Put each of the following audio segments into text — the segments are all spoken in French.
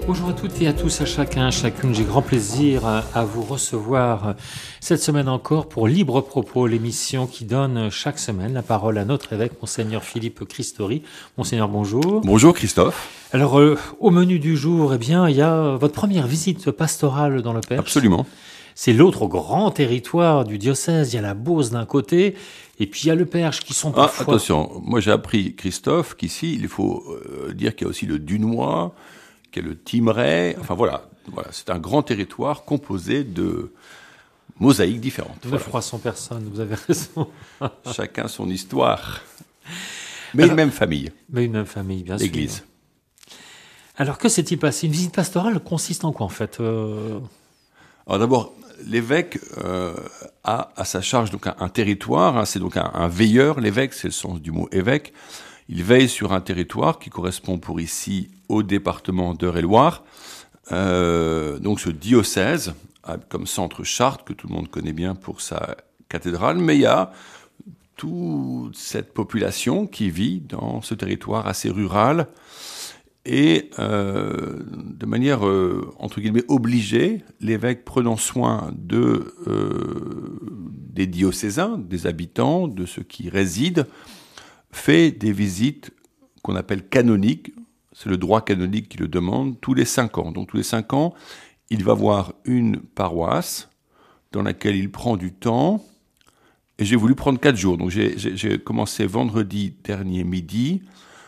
Bonjour à toutes et à tous, à chacun, chacune. J'ai grand plaisir à vous recevoir cette semaine encore pour Libre Propos, l'émission qui donne chaque semaine la parole à notre évêque, Monseigneur Philippe Christori. Monseigneur, bonjour. Bonjour Christophe. Alors, au menu du jour, eh bien, il y a votre première visite pastorale dans le Perche. Absolument. C'est l'autre grand territoire du diocèse. Il y a la Beauce d'un côté, et puis il y a le Perche qui sont parfois... Attention, moi j'ai appris, Christophe, qu'ici, il faut dire qu'il y a aussi le Dunois, qu'il y a le Thymerais. Enfin voilà, c'est un grand territoire composé de mosaïques différentes. 900 personnes, vous avez raison. Chacun son histoire. Mais une même famille. Mais une même famille, bien sûr. L'Église. Alors, que s'est-il passé? Une visite pastorale consiste en quoi, en fait Alors d'abord, l'évêque a à sa charge donc un territoire, hein, c'est donc un veilleur. L'évêque, c'est le sens du mot évêque. Il veille sur un territoire qui correspond pour ici au département d'Eure-et-Loir. Donc ce diocèse a comme centre Chartres, que tout le monde connaît bien pour sa cathédrale, mais il y a toute cette population qui vit dans ce territoire assez rural. Et de manière, entre guillemets, obligée, l'évêque prenant soin des diocésains, des habitants, de ceux qui résident, fait des visites qu'on appelle canoniques. C'est le droit canonique qui le demande, tous les 5 ans. Donc tous les 5 ans, il va voir une paroisse dans laquelle il prend du temps. Et j'ai voulu prendre 4 jours. Donc j'ai commencé vendredi dernier midi,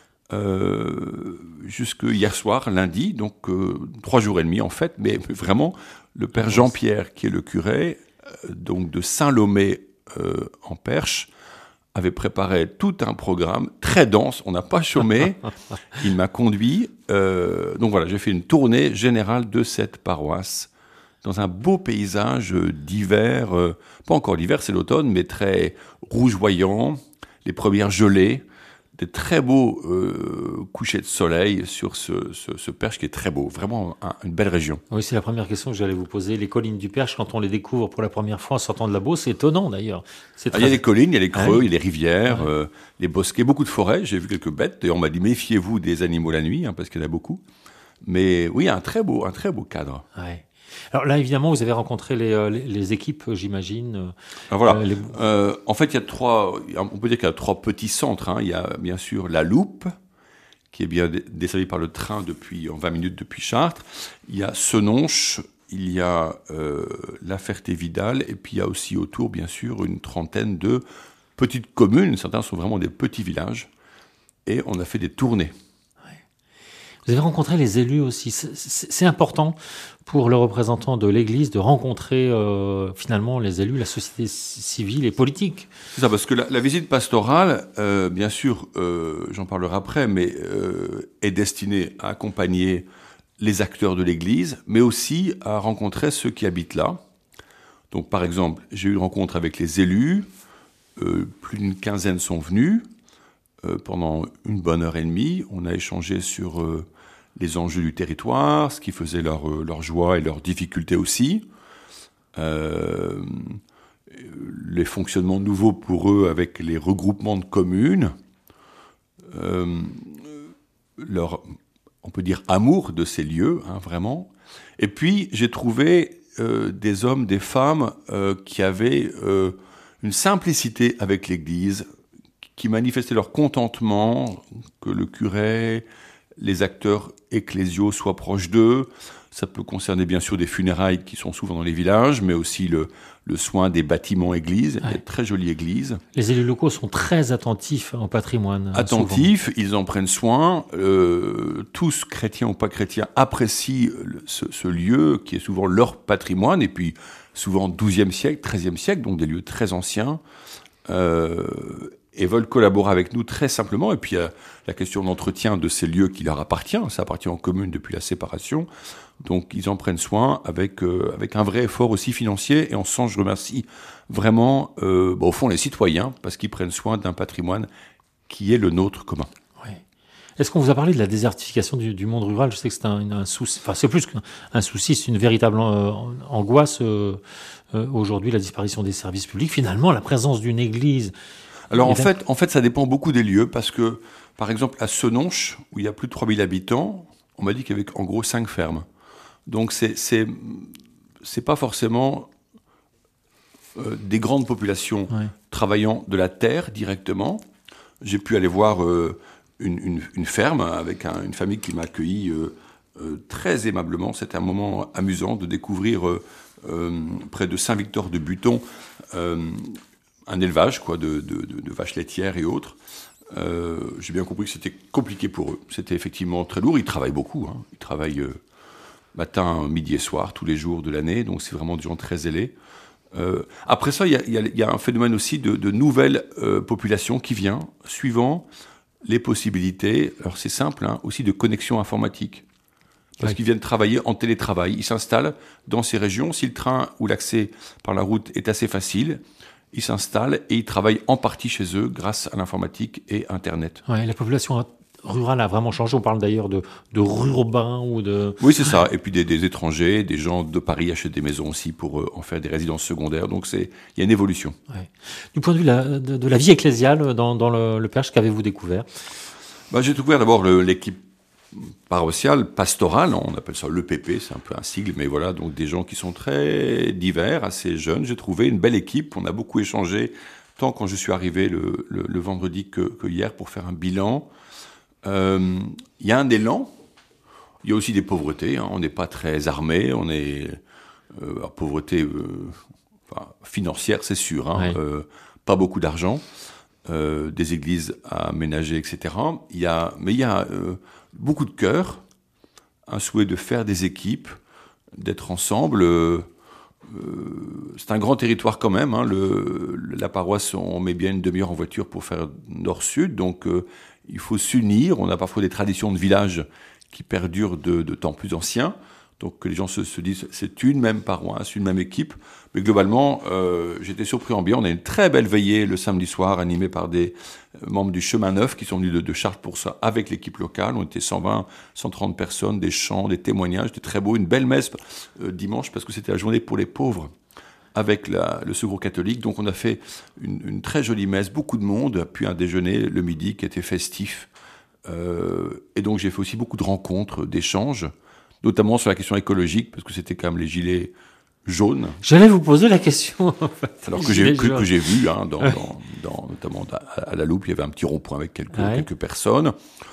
jusque hier soir, lundi, donc 3 jours et demi en fait, mais vraiment, le père Jean-Pierre, qui est le curé donc de Saint-Lomé en Perche, avait préparé tout un programme très dense, on n'a pas chômé, il m'a conduit, donc voilà, j'ai fait une tournée générale de cette paroisse, dans un beau paysage d'hiver, pas encore l'hiver, c'est l'automne, mais très rougeoyant, les premières gelées, des très beaux couchers de soleil sur ce Perche qui est très beau, vraiment une belle région. Oui, c'est la première question que j'allais vous poser. Les collines du Perche, quand on les découvre pour la première fois en sortant de la Beauce, c'est étonnant d'ailleurs. Il y a les collines, il y a les creux, il y a les rivières, les bosquets, beaucoup de forêts. J'ai vu quelques bêtes et on m'a dit méfiez-vous des animaux la nuit, parce qu'il y en a beaucoup. Mais oui, un très beau cadre. Ouais. Alors là, évidemment, vous avez rencontré les équipes, j'imagine. Voilà. En fait, on peut dire qu'il y a 3 petits centres. Hein. Il y a bien sûr la Loupe, qui est bien desservie par le train en 20 minutes depuis Chartres. Il y a Senonches, il y a La Ferté-Vidal, et puis il y a aussi autour, bien sûr, une trentaine de petites communes. Certains sont vraiment des petits villages. Et on a fait des tournées. Vous avez rencontré les élus aussi. C'est important pour le représentant de l'Église de rencontrer finalement les élus, la société civile et politique. C'est ça, parce que la visite pastorale, bien sûr, j'en parlerai après, mais est destinée à accompagner les acteurs de l'Église, mais aussi à rencontrer ceux qui habitent là. Donc par exemple, j'ai eu une rencontre avec les élus, plus d'une quinzaine sont venus, pendant une bonne heure et demie. On a échangé sur les enjeux du territoire, ce qui faisait leur joie et leurs difficultés aussi, les fonctionnements nouveaux pour eux avec les regroupements de communes, leur, on peut dire, amour de ces lieux, vraiment. Et puis, j'ai trouvé des hommes, des femmes qui avaient une simplicité avec l'Église, qui manifestaient leur contentement que le curé, les acteurs ecclésiaux soient proches d'eux. Ça peut concerner bien sûr des funérailles qui sont souvent dans les villages, mais aussi le soin des bâtiments églises, ouais. Il y a de très jolies églises. Les élus locaux sont très attentifs au patrimoine. Attentifs, souvent. Ils en prennent soin. Tous, chrétiens ou pas chrétiens, apprécient ce lieu qui est souvent leur patrimoine, et puis souvent 12e siècle, 13e siècle, donc des lieux très anciens. Et veulent collaborer avec nous très simplement. Et puis, il y a la question d'entretien de ces lieux qui leur appartient. Ça appartient aux communes depuis la séparation. Donc, ils en prennent soin avec un vrai effort aussi financier. Et en ce sens, je remercie vraiment, au fond, les citoyens, parce qu'ils prennent soin d'un patrimoine qui est le nôtre commun. Oui. Est-ce qu'on vous a parlé de la désertification du monde rural? Je sais que c'est un souci. Enfin, c'est plus qu'un souci, c'est une véritable angoisse. Aujourd'hui, la disparition des services publics. Finalement, la présence d'une église... Alors en fait, ça dépend beaucoup des lieux, parce que, par exemple, à Senonches, où il y a plus de 3000 habitants, on m'a dit qu'il y avait en gros 5 fermes. Donc c'est pas forcément des grandes populations travaillant de la terre directement. J'ai pu aller voir une ferme avec une famille qui m'a accueilli très aimablement. C'était un moment amusant de découvrir près de Saint-Victor-de-Buton un élevage de vaches laitières et autres. J'ai bien compris que c'était compliqué pour eux. C'était effectivement très lourd. Ils travaillent beaucoup. Ils travaillent matin, midi et soir, tous les jours de l'année. Donc c'est vraiment des gens très zélés. Après ça, il y a un phénomène aussi de nouvelles populations qui vient, suivant les possibilités, alors c'est simple, aussi de connexion informatique. Parce qu'ils viennent travailler en télétravail. Ils s'installent dans ces régions. Si le train ou l'accès par la route est assez facile, ils s'installent et ils travaillent en partie chez eux grâce à l'informatique et Internet. Ouais, la population rurale a vraiment changé. On parle d'ailleurs de rurbains ou de... Oui, c'est ça. Et puis des étrangers, des gens de Paris achètent des maisons aussi pour en faire des résidences secondaires. Donc il y a une évolution. Ouais. Du point de vue de la vie ecclésiale dans le Perche, qu'avez-vous découvert ? J'ai découvert d'abord l'équipe paroissiale, pastorale, on appelle ça l'EPP, c'est un peu un sigle, mais voilà, donc des gens qui sont très divers, assez jeunes. J'ai trouvé une belle équipe, on a beaucoup échangé, tant quand je suis arrivé le vendredi que hier pour faire un bilan. Il y a un élan, il y a aussi des pauvretés, on n'est pas très armé, on est pauvreté financière, c'est sûr, pas beaucoup d'argent, des églises à aménager, etc. Mais il y a beaucoup de cœur, un souhait de faire des équipes, d'être ensemble. C'est un grand territoire quand même. La paroisse, on met bien une demi-heure en voiture pour faire nord-sud, donc il faut s'unir. On a parfois des traditions de village qui perdurent de temps plus anciens, donc que les gens se disent c'est une même paroisse, une même équipe. Mais globalement, j'étais surpris en bien. On a une très belle veillée le samedi soir, animée par des membres du Chemin Neuf qui sont venus de Chartres pour ça, avec l'équipe locale. On était 120, 130 personnes, des chants, des témoignages. C'était très beau. Une belle messe dimanche, parce que c'était la journée pour les pauvres, avec le Secours catholique. Donc on a fait une très jolie messe, beaucoup de monde, puis un déjeuner le midi qui était festif. Et donc j'ai fait aussi beaucoup de rencontres, d'échanges, notamment sur la question écologique, parce que c'était quand même les gilets jaunes. J'allais vous poser la question. En fait. Alors que j'ai vu, notamment à la Loupe, il y avait un petit rond-point avec quelques personnes.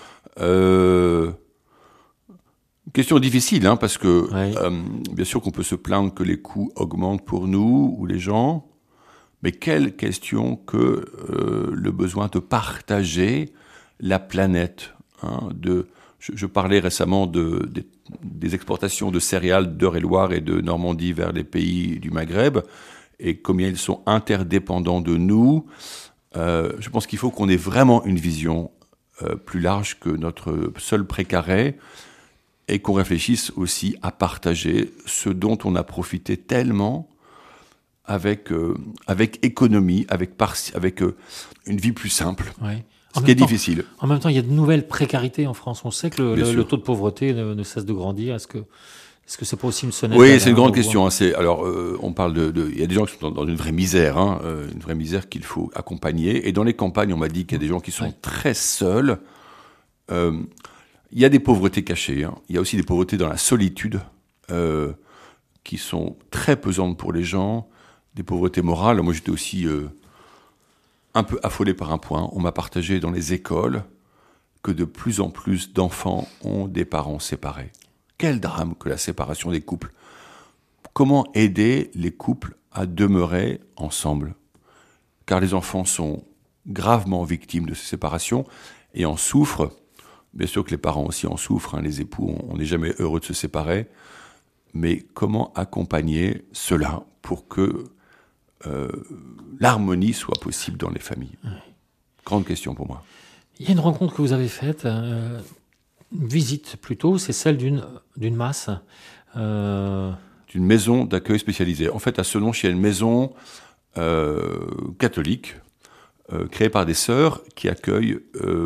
Question difficile, parce que bien sûr qu'on peut se plaindre que les coûts augmentent pour nous ou les gens, mais quelle question que le besoin de partager la planète. Je parlais récemment des exportations de céréales d'Eure-et-Loire et de Normandie vers les pays du Maghreb, et combien ils sont interdépendants de nous. Je pense qu'il faut qu'on ait vraiment une vision plus large que notre seul précaré, et qu'on réfléchisse aussi à partager ce dont on a profité tellement avec économie, avec une vie plus simple. Ouais. Ce qui est difficile. En même temps, il y a de nouvelles précarités en France. On sait que le taux de pauvreté ne cesse de grandir. Est-ce que c'est pas aussi une sonnette? Oui, c'est une grande question. On parle il y a des gens qui sont dans une vraie misère, une vraie misère qu'il faut accompagner. Et dans les campagnes, on m'a dit qu'il y a des gens qui sont très seuls. Il y a des pauvretés cachées. Il y a aussi des pauvretés dans la solitude, qui sont très pesantes pour les gens. Des pauvretés morales. Moi, j'étais aussi un peu affolé par un point. On m'a partagé dans les écoles que de plus en plus d'enfants ont des parents séparés. Quel drame que la séparation des couples. Comment aider les couples à demeurer ensemble? Car les enfants sont gravement victimes de ces séparations et en souffrent. Bien sûr que les parents aussi en souffrent, les époux, on n'est jamais heureux de se séparer. Mais comment accompagner cela pour que l'harmonie soit possible dans les familles? Grande question pour moi. Il y a une rencontre que vous avez faite, une visite plutôt, c'est celle d'une masse. D'une maison d'accueil spécialisée. En fait, à Senonches, il y a une maison catholique créée par des sœurs qui accueillent,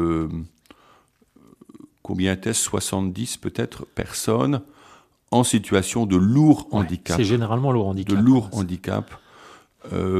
combien était-ce, 70 peut-être personnes en situation de lourd handicap. C'est généralement lourd handicap. De lourd handicap.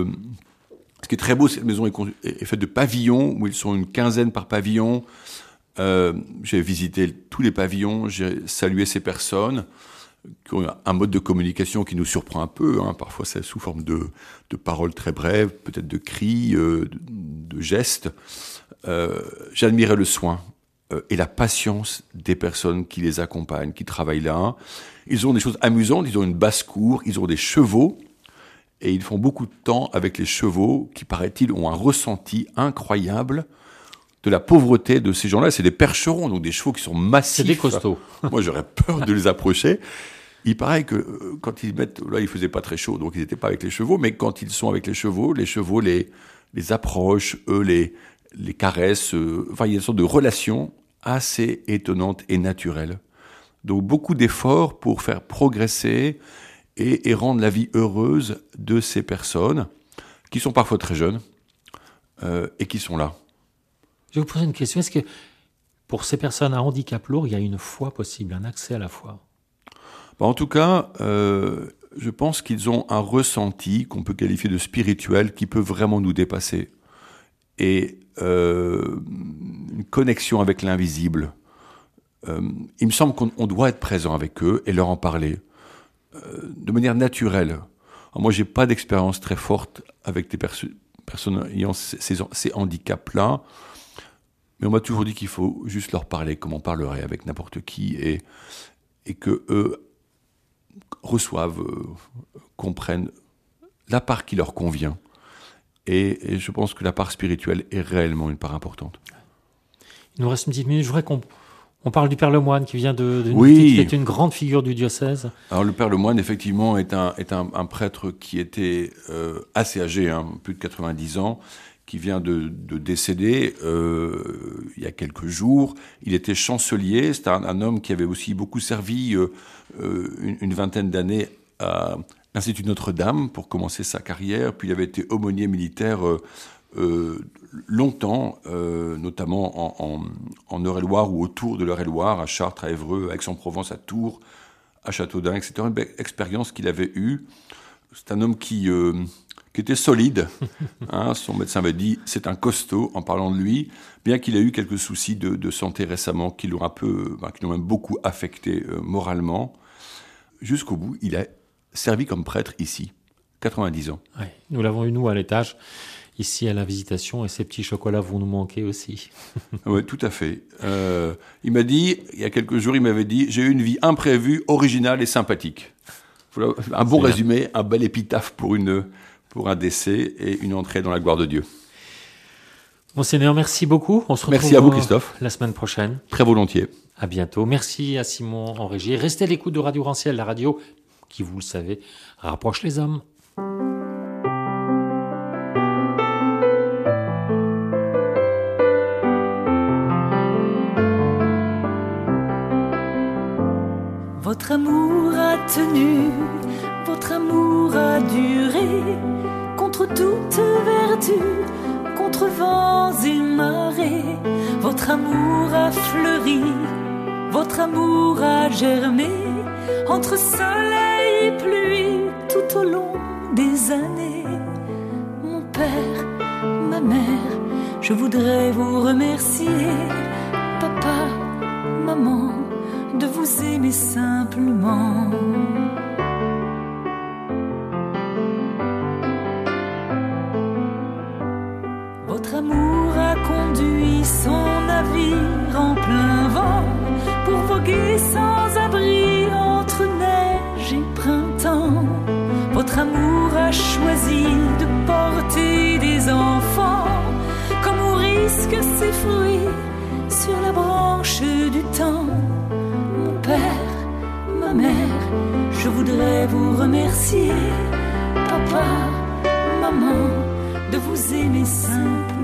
Ce qui est très beau, cette maison est faite de pavillons, où ils sont une quinzaine par pavillon. J'ai visité tous les pavillons, j'ai salué ces personnes qui ont un mode de communication qui nous surprend un peu. Parfois, c'est sous forme de paroles très brèves, peut-être de cris, de gestes. J'admirais le soin et la patience des personnes qui les accompagnent, qui travaillent là. Ils ont des choses amusantes, ils ont une basse-cour, ils ont des chevaux, et ils font beaucoup de temps avec les chevaux qui, paraît-il, ont un ressenti incroyable de la pauvreté de ces gens-là. C'est des percherons, donc des chevaux qui sont massifs. C'est des costauds. Moi, j'aurais peur de les approcher. Il paraît que quand ils mettent... Là, il faisait pas très chaud, donc ils n'étaient pas avec les chevaux, mais quand ils sont avec les chevaux les approchent, eux les caressent. Enfin, il y a une sorte de relation assez étonnante et naturelle. Donc, beaucoup d'efforts pour faire progresser et rendre la vie heureuse de ces personnes, qui sont parfois très jeunes, et qui sont là. Je vais vous poser une question. Est-ce que pour ces personnes à handicap lourd, il y a une foi possible, un accès à la foi ? En tout cas, je pense qu'ils ont un ressenti qu'on peut qualifier de spirituel qui peut vraiment nous dépasser. Et une connexion avec l'invisible. Il me semble qu'on doit être présent avec eux et leur en parler de manière naturelle. Alors moi, j'ai pas d'expérience très forte avec des personnes ayant ces handicaps-là, mais on m'a toujours dit qu'il faut juste leur parler comme on parlerait avec n'importe qui et que eux reçoivent, comprennent la part qui leur convient. Et je pense que la part spirituelle est réellement une part importante. Il nous reste une petite minute. Je voudrais qu'on parle du Père Lemoine qui vient de oui. qui est une grande figure du diocèse. Alors le Père Lemoine, effectivement, est un prêtre qui était assez âgé, plus de 90 ans, qui vient de décéder il y a quelques jours. Il était chancelier. C'était un homme qui avait aussi beaucoup servi une vingtaine d'années à l'Institut Notre-Dame pour commencer sa carrière. Puis il avait été aumônier militaire longtemps, notamment en Eure-et-Loire ou autour de l'Eure-et-Loire, à Chartres, à Évreux, à Aix-en-Provence, à Tours, à Châteaudun. C'était une belle expérience qu'il avait eue. C'est un homme qui était solide. Son médecin avait dit c'est un costaud en parlant de lui, bien qu'il ait eu quelques soucis de santé récemment qui l'ont qui l'ont même beaucoup affecté moralement. Jusqu'au bout, il a servi comme prêtre ici, 90 ans. Ouais, nous l'avons eu, nous, à l'étage, ici à la Visitation, et ces petits chocolats vont nous manquer aussi. Oui, tout à fait. Il m'a dit, il y a quelques jours, il m'avait dit, j'ai eu une vie imprévue, originale et sympathique. Voilà, un bon résumé, un bel épitaphe pour un décès et une entrée dans la gloire de Dieu. Monseigneur, merci beaucoup. On se retrouve merci à vous, Christophe. La semaine prochaine. Très volontiers. À bientôt. Merci à Simon en régie. Restez à l'écoute de Radio Rancière, la radio qui, vous le savez, rapproche les hommes. Votre amour a tenu, votre amour a duré, contre toute vertu, contre vents et marées. Votre amour a fleuri, votre amour a germé, entre soleil et pluie, tout au long des années. Mon père, ma mère, je voudrais vous remercier, papa, maman, de vous aimer simplement. Votre amour a conduit son navire en plein vent pour voguer sans abri entre neige et printemps. Votre amour a choisi de porter des enfants comme on risque ses fruits sur la branche du temps. Mon père, ma mère, je voudrais vous remercier, papa, maman, de vous aimer simplement.